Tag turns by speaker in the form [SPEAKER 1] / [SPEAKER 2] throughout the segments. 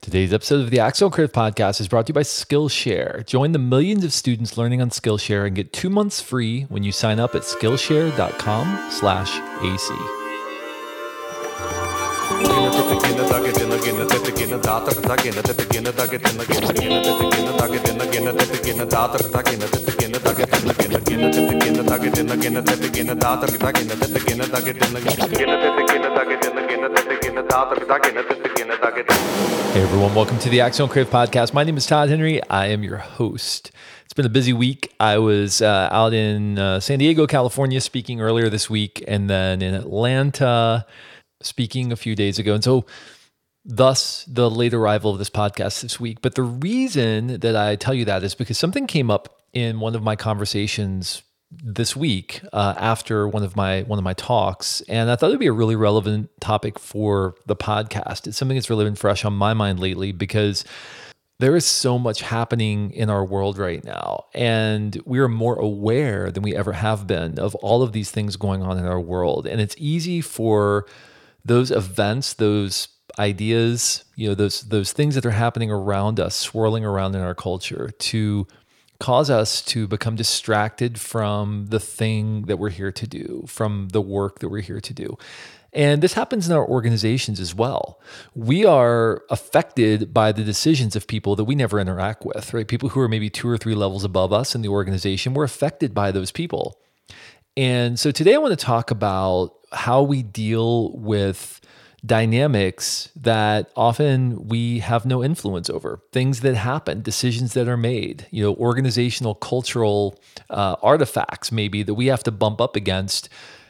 [SPEAKER 1] Today's episode of the Accidental Creative Podcast is brought to you by Skillshare. Join the millions of students learning on Skillshare and get 2 months free when you sign up at Skillshare.com/AC. Hey everyone, welcome to the Accidental Creative Podcast. My name is Todd Henry. I am your host. It's been a busy week. I was out in San Diego, California, speaking earlier this week, and then in Atlanta, speaking a few days ago. And so thus the late arrival of this podcast this week. But the reason that I tell you that is because something came up in one of my conversations this week after one of my talks, and I thought it'd be a really relevant topic for the podcast. It's something that's really been fresh on my mind lately because there is so much happening in our world right now, and we are more aware than we ever have been of all of these things going on in our world. And it's easy for those events, those ideas, those things that are happening around us, swirling around in our culture, to cause us to become distracted from the thing that we're here to do, from the work that we're here to do. And this happens in our organizations as well. We are affected by the decisions of people that we never interact with, right? People who are maybe 2 or 3 levels above us in the organization, we're affected by those people. And so today I want to talk about how we deal with dynamics that often we have no influence over, things that happen, decisions that are made, organizational, cultural artifacts maybe that we have to bump up against.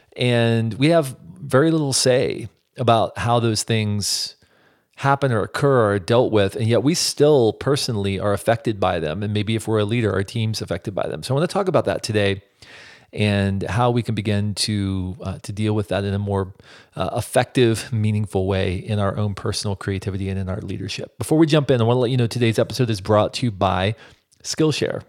[SPEAKER 1] And we have very little say about how those things happen or occur or are dealt with. And yet we still personally are affected by them. And maybe if we're a leader, our team's affected by them. So I want to talk about that today, and how we can begin to deal with that in a more effective, meaningful way in our own personal creativity and in our leadership. Before we jump in, I want to let you know today's episode is brought to you by Skillshare.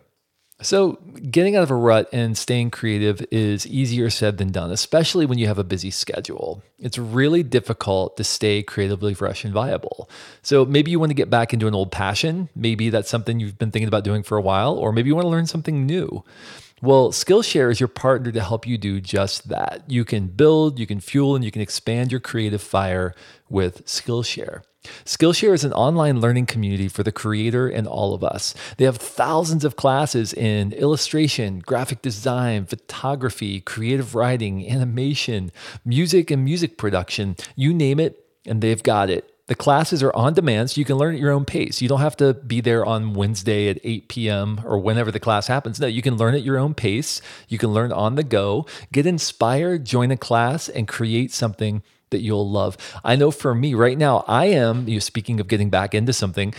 [SPEAKER 1] So getting out of a rut and staying creative is easier said than done, especially when you have a busy schedule. It's really difficult to stay creatively fresh and viable. So maybe you want to get back into an old passion. Maybe that's something you've been thinking about doing for a while, or maybe you want to learn something new. Well, Skillshare is your partner to help you do just that. You can build, you can fuel, and you can expand your creative fire with Skillshare. Skillshare is an online learning community for the creator and all of us. They have thousands of classes in illustration, graphic design, photography, creative writing, animation, music and music production. You name it, and they've got it. The classes are on demand, so you can learn at your own pace. You don't have to be there on Wednesday at 8 p.m. or whenever the class happens. No, you can learn at your own pace. You can learn on the go, get inspired, join a class, and create something that you'll love. I know for me right now, I am, speaking of getting back into something,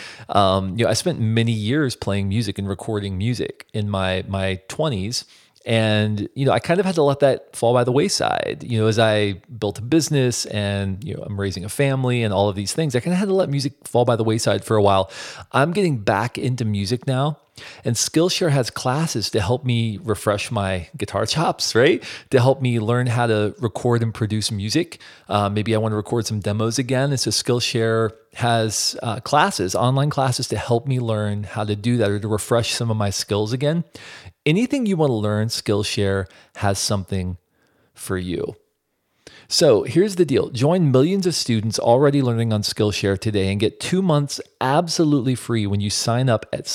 [SPEAKER 1] I spent many years playing music and recording music in my 20s. And, I kind of had to let that fall by the wayside, as I built a business and, I'm raising a family and all of these things. I kind of had to let music fall by the wayside for a while. I'm getting back into music now, and Skillshare has classes to help me refresh my guitar chops, right? To help me learn how to record and produce music. Maybe I want to record some demos again. And so Skillshare has classes, online classes to help me learn how to do that or to refresh some of my skills again. Anything you want to learn, Skillshare has something for you. So here's the deal. Join millions of students already learning on Skillshare today and get 2 months absolutely free when you sign up at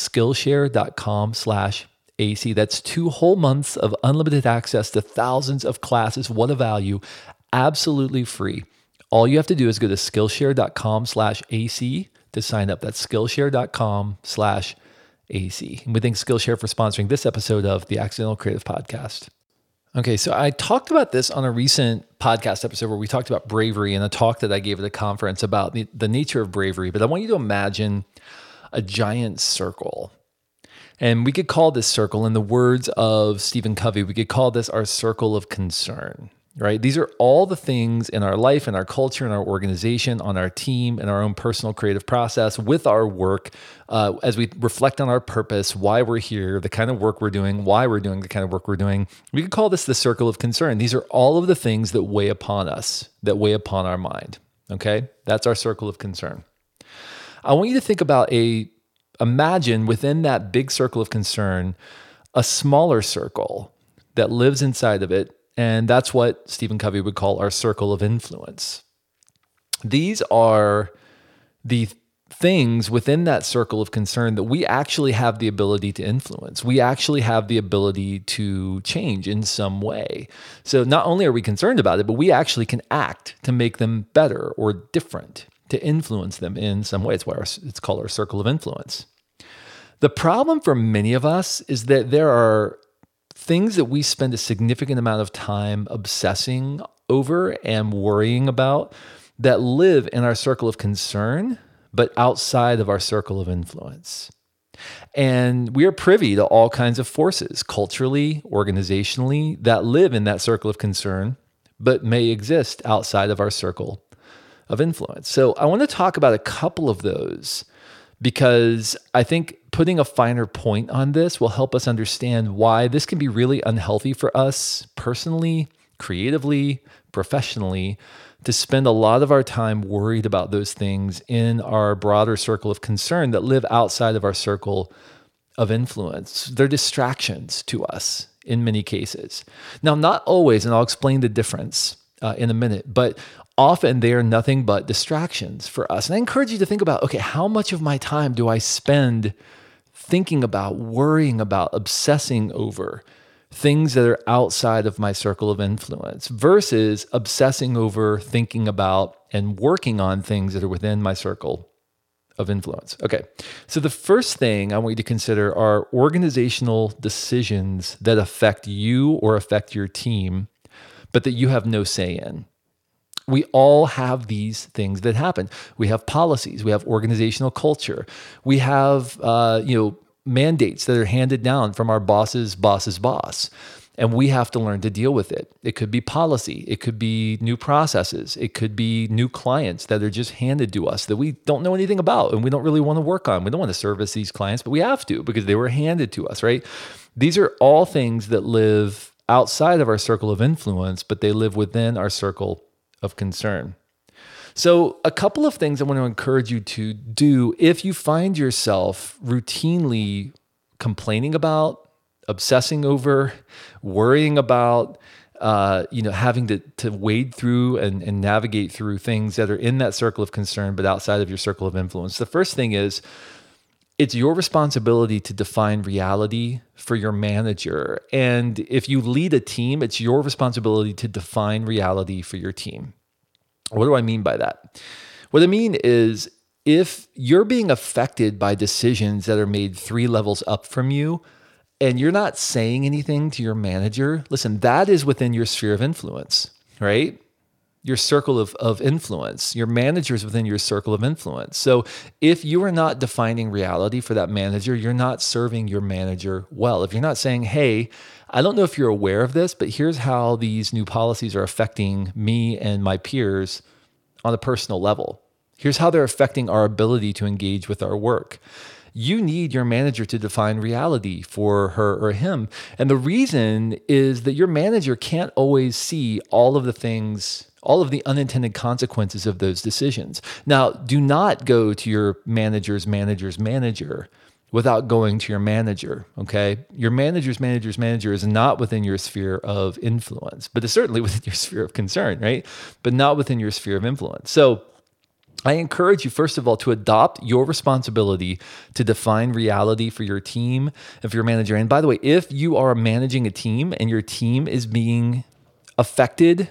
[SPEAKER 1] Skillshare.com/AC. That's 2 whole months of unlimited access to thousands of classes. What a value. Absolutely free. All you have to do is go to Skillshare.com/AC to sign up. That's Skillshare.com/AC. And we thank Skillshare for sponsoring this episode of the Accidental Creative Podcast. Okay, so I talked about this on a recent podcast episode where we talked about bravery in a talk that I gave at a conference about the nature of bravery. But I want you to imagine a giant circle. And we could call this circle, in the words of Stephen Covey, we could call this our circle of concern. Right? These are all the things in our life, in our culture, in our organization, on our team, in our own personal creative process, with our work, as we reflect on our purpose, why we're here, the kind of work we're doing, why we're doing the kind of work we're doing. We could call this the circle of concern. These are all of the things that weigh upon us, that weigh upon our mind. Okay? That's our circle of concern. I want you to think about imagine within that big circle of concern, a smaller circle that lives inside of it. And that's what Stephen Covey would call our circle of influence. These are the things within that circle of concern that we actually have the ability to influence. We actually have the ability to change in some way. So not only are we concerned about it, but we actually can act to make them better or different, to influence them in some way. It's why it's called our circle of influence. The problem for many of us is that there are things that we spend a significant amount of time obsessing over and worrying about that live in our circle of concern, but outside of our circle of influence. And we are privy to all kinds of forces, culturally, organizationally, that live in that circle of concern, but may exist outside of our circle of influence. So I want to talk about a couple of those because I think putting a finer point on this will help us understand why this can be really unhealthy for us personally, creatively, professionally, to spend a lot of our time worried about those things in our broader circle of concern that live outside of our circle of influence. They're distractions to us in many cases. Now, not always, and I'll explain the difference in a minute, but often they are nothing but distractions for us. And I encourage you to think about, okay, how much of my time do I spend thinking about, worrying about, obsessing over things that are outside of my circle of influence versus obsessing over, thinking about, and working on things that are within my circle of influence. Okay, so the first thing I want you to consider are organizational decisions that affect you or affect your team, but that you have no say in. We all have these things that happen. We have policies, we have organizational culture, we have mandates that are handed down from our boss's boss's boss. And we have to learn to deal with it. It could be policy. It could be new processes. It could be new clients that are just handed to us that we don't know anything about and we don't really want to work on. We don't want to service these clients, but we have to because they were handed to us, right? These are all things that live outside of our circle of influence, but they live within our circle of concern. So a couple of things I want to encourage you to do if you find yourself routinely complaining about, obsessing over, worrying about, having to wade through and navigate through things that are in that circle of concern, but outside of your circle of influence. The first thing is, it's your responsibility to define reality for your manager. And if you lead a team, it's your responsibility to define reality for your team. What do I mean by that? What I mean is if you're being affected by decisions that are made 3 levels up from you and you're not saying anything to your manager, listen, that is within your sphere of influence, right? Your circle of influence. Your manager is within your circle of influence. So if you are not defining reality for that manager, you're not serving your manager well. If you're not saying, hey, I don't know if you're aware of this, but here's how these new policies are affecting me and my peers on a personal level. Here's how they're affecting our ability to engage with our work. You need your manager to define reality for her or him. And the reason is that your manager can't always see all of the things, all of the unintended consequences of those decisions. Now, do not go to your manager's manager's manager without going to your manager, okay? Your manager's manager's manager is not within your sphere of influence, but it's certainly within your sphere of concern, right? But not within your sphere of influence. So I encourage you, first of all, to adopt your responsibility to define reality for your team and for your manager. And by the way, if you are managing a team and your team is being affected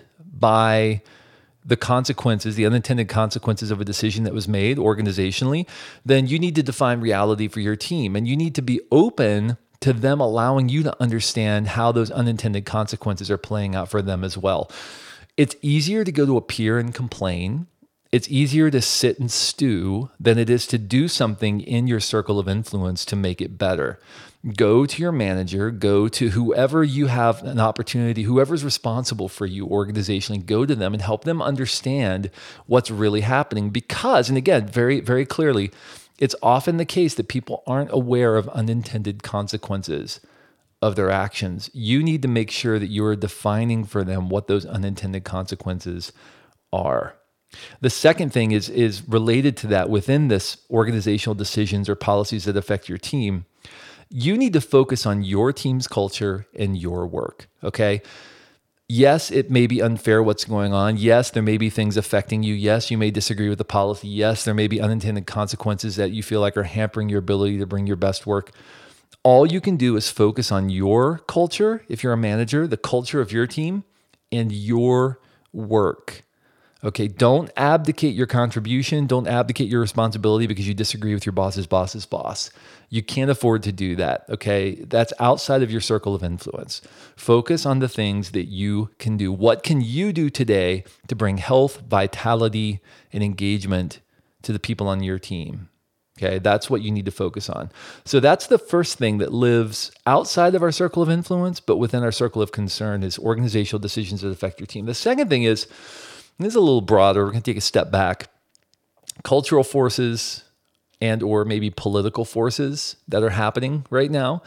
[SPEAKER 1] by the consequences, the unintended consequences of a decision that was made organizationally, then you need to define reality for your team. And you need to be open to them allowing you to understand how those unintended consequences are playing out for them as well. It's easier to go to a peer and complain. It's easier to sit and stew than it is to do something in your circle of influence to make it better. Go to your manager, go to whoever you have an opportunity, whoever's responsible for you organizationally, go to them and help them understand what's really happening. Because, and again, very, very clearly, it's often the case that people aren't aware of unintended consequences of their actions. You need to make sure that you are defining for them what those unintended consequences are. The second thing is related to that within this organizational decisions or policies that affect your team. You need to focus on your team's culture and your work, okay? Yes, it may be unfair what's going on. Yes, there may be things affecting you. Yes, you may disagree with the policy. Yes, there may be unintended consequences that you feel like are hampering your ability to bring your best work. All you can do is focus on your culture, if you're a manager, the culture of your team, and your work. Okay, don't abdicate your contribution. Don't abdicate your responsibility because you disagree with your boss's boss's boss. You can't afford to do that, okay? That's outside of your circle of influence. Focus on the things that you can do. What can you do today to bring health, vitality, and engagement to the people on your team? Okay, that's what you need to focus on. So that's the first thing that lives outside of our circle of influence, but within our circle of concern is organizational decisions that affect your team. The second thing is, this is a little broader. We're going to take a step back. Cultural forces and or maybe political forces that are happening right now.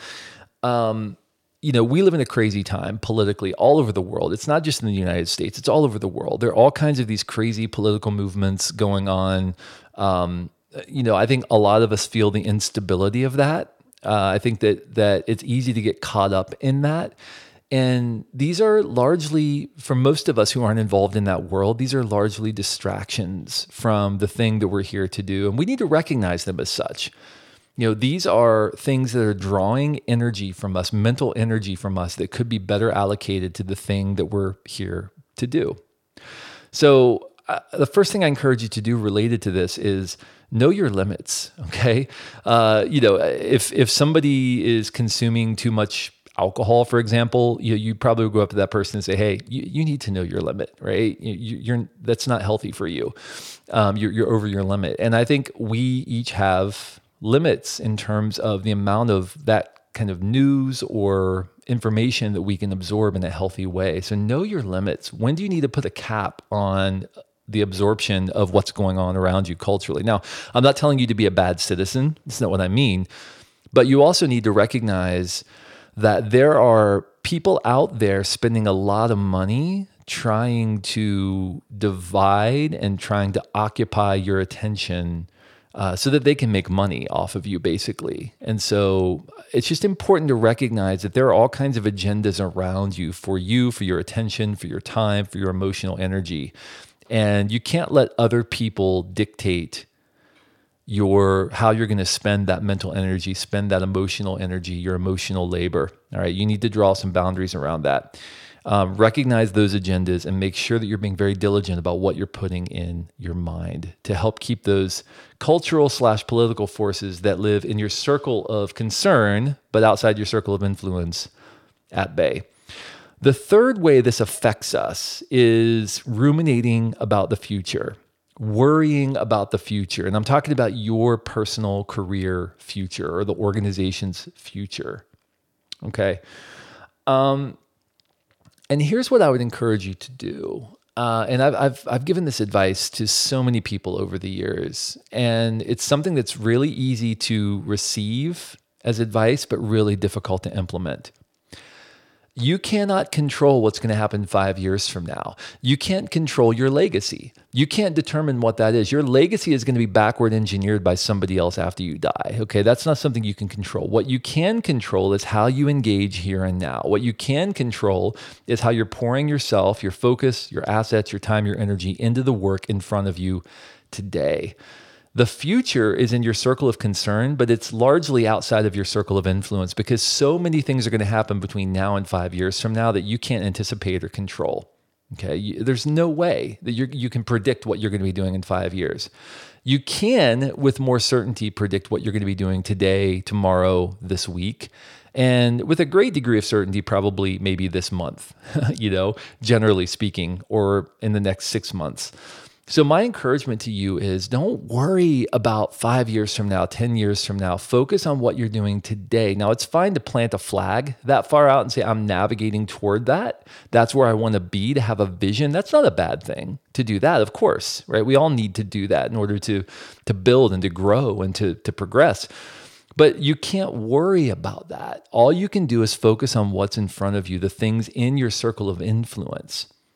[SPEAKER 1] We live in a crazy time politically all over the world. It's not just in the United States. It's all over the world. There are all kinds of these crazy political movements going on. I think a lot of us feel the instability of that. I think that it's easy to get caught up in that. And these are largely, for most of us who aren't involved in that world, these are largely distractions from the thing that we're here to do. And we need to recognize them as such. These are things that are drawing energy from us, mental energy from us that could be better allocated to the thing that we're here to do. So the first thing I encourage you to do related to this is know your limits, okay? If somebody is consuming too much alcohol, for example, you probably would go up to that person and say, "Hey, you need to know your limit, right? That's not healthy for you. You're over your limit." And I think we each have limits in terms of the amount of that kind of news or information that we can absorb in a healthy way. So know your limits. When do you need to put a cap on the absorption of what's going on around you culturally? Now, I'm not telling you to be a bad citizen. That's not what I mean. But you also need to recognize that there are people out there spending a lot of money trying to divide and trying to occupy your attention so that they can make money off of you, basically. And so it's just important to recognize that there are all kinds of agendas around you, for your attention, for your time, for your emotional energy. And you can't let other people dictate how you're going to spend that mental energy, spend that emotional energy, your emotional labor. All right, you need to draw some boundaries around that. Recognize those agendas and make sure that you're being very diligent about what you're putting in your mind to help keep those cultural/political forces that live in your circle of concern, but outside your circle of influence, at bay. The third way this affects us is ruminating about the future. Worrying about the future. And I'm talking about your personal career future or the organization's future. Okay. And here's what I would encourage you to do. And I've given this advice to so many people over the years, and it's something that's really easy to receive as advice, but really difficult to implement. You cannot control what's going to happen 5 years from now. You can't control your legacy. You can't determine what that is. Your legacy is going to be backward engineered by somebody else after you die. Okay, that's not something you can control. What you can control is how you engage here and now. What you can control is how you're pouring yourself, your focus, your assets, your time, your energy into the work in front of you today. The future is in your circle of concern, but it's largely outside of your circle of influence because so many things are going to happen between now and 5 years from now that you can't anticipate or control. Okay, there's no way that you can predict what you're going to be doing in 5 years. You can, with more certainty, predict what you're going to be doing today, tomorrow, this week, and with a great degree of certainty, probably maybe this month, generally speaking, or in the next 6 months. So my encouragement to you is don't worry about 5 years from now, 10 years from now. Focus on what you're doing today. Now, it's fine to plant a flag that far out and say, I'm navigating toward that. That's where I want to be, to have a vision. That's not a bad thing to do that, of course, right? We all need to do that in order to build and to grow and to progress. But you can't worry about that. All you can do is focus on what's in front of you, the things in your circle of influence.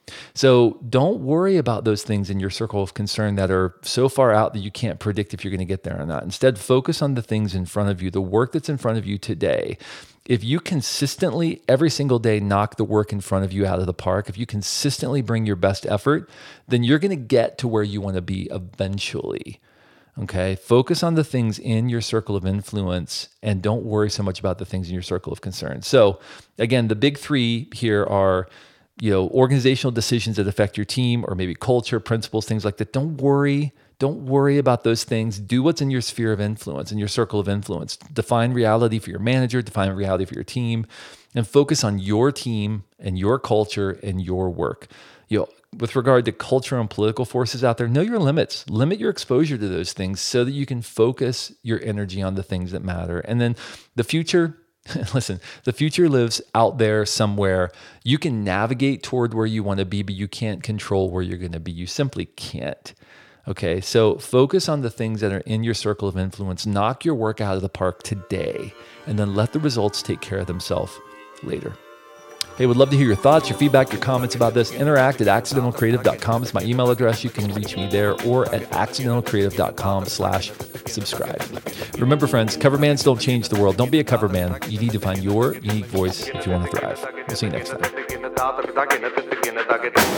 [SPEAKER 1] So don't worry about those things in your circle of concern that are so far out that you can't predict if you're going to get there or not. Instead, focus on the things in front of you, the work that's in front of you today. If you consistently, every single day, knock the work in front of you out of the park, if you consistently bring your best effort, then you're going to get to where you want to be eventually. Okay, focus on the things in your circle of influence and don't worry so much about the things in your circle of concern. So again, the big three here are, organizational decisions that affect your team or maybe culture, principles, things like that. Don't worry about those things. Do what's in your sphere of influence, in your circle of influence. Define reality for your manager, define reality for your team, and focus on your team and your culture and your work. With regard to culture and political forces out there, know your limits. Limit your exposure to those things so that you can focus your energy on the things that matter. And then the future, listen, the future lives out there somewhere. You can navigate toward where you want to be, but you can't control where you're going to be. You simply can't. Okay, so focus on the things that are in your circle of influence. Knock your work out of the park today, and then let the results take care of themselves later. Hey, would love to hear your thoughts, your feedback, your comments about this. Interact at accidentalcreative.com is my email address. You can reach me there or at accidentalcreative.com/subscribe. Remember, friends, cover bands don't change the world. Don't be a cover band. You need to find your unique voice if you want to thrive. We'll see you next time.